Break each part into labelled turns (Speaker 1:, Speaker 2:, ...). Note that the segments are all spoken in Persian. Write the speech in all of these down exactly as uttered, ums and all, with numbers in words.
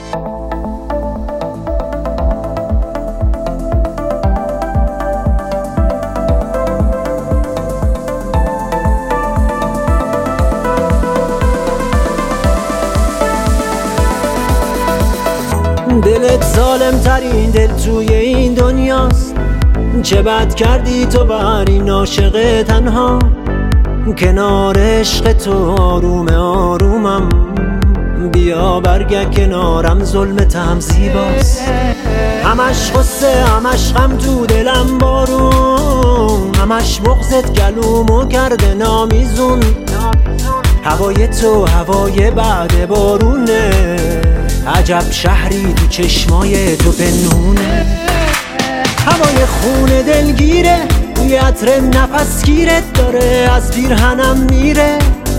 Speaker 1: دلت ظالم ترین دل توی این دنیاست. چه بد کردی تو بر این عاشق تنها، کنار عشق تو آروم آرومم. بیا برگرد کنارم، ظلمت هم زیباست. همش غصه همش غم تو دلم بارون، همش بغضت گلومو کرده نامیزون. هوای تو هوای بعد بارونه، عجب شهری تو چشمای تو پنهونه. هوای خون دلگیره، بوی عطر نفسگیرت داره از پیرهنم میره.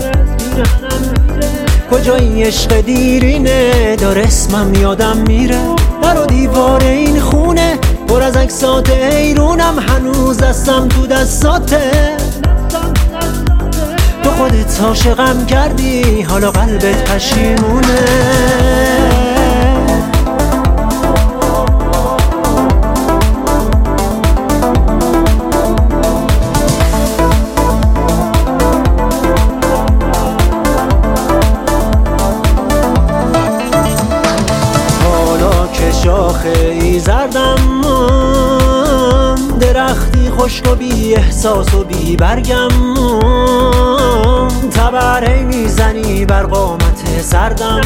Speaker 1: کجای عشق دیرینه، داره اسمم یادم میره. در و دیوار این خونه پر از عکسات حیرونم، هنوز دستم تو دستاته. تو خودت عاشقم کردی، حالا قلبت پشیمونه. شاخه ای زردم، درختی خشک و بی احساس و بی برگم. تبرهی میزنی بر قامت سردم،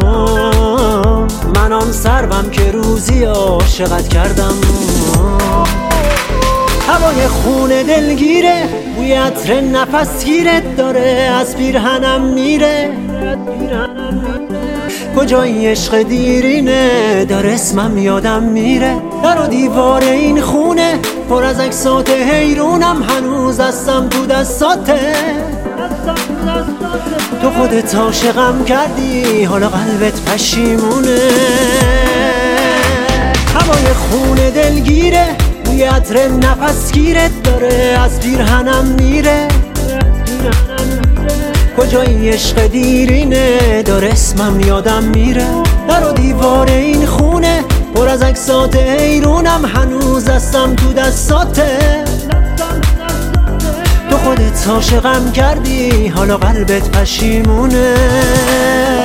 Speaker 1: من آن سروم که روزی عاشقت کردم. هوای خون دلگیره، بوی عطر نفسگیرت داره از پیرهنم میره. کجای عشق دیرینه، داره اسمم یادم میره. در و دیوار این خونه پر از عکسات حیرونم، هنوز دستم تو دستاته. تو خودت عاشقم کردی، حالا قلبت پشیمونه. هوای خون دلگیره، بوی عطر نفسگیرت داره از پیرهنم میره. کجای عشق دیرینه، داره اسمم یادم میره. در و دیوار این خونه پر از عکسات حیرونم، هنوز دستم تو دستاته. تو خودت عاشقم کردی، حالا قلبت پشیمونه.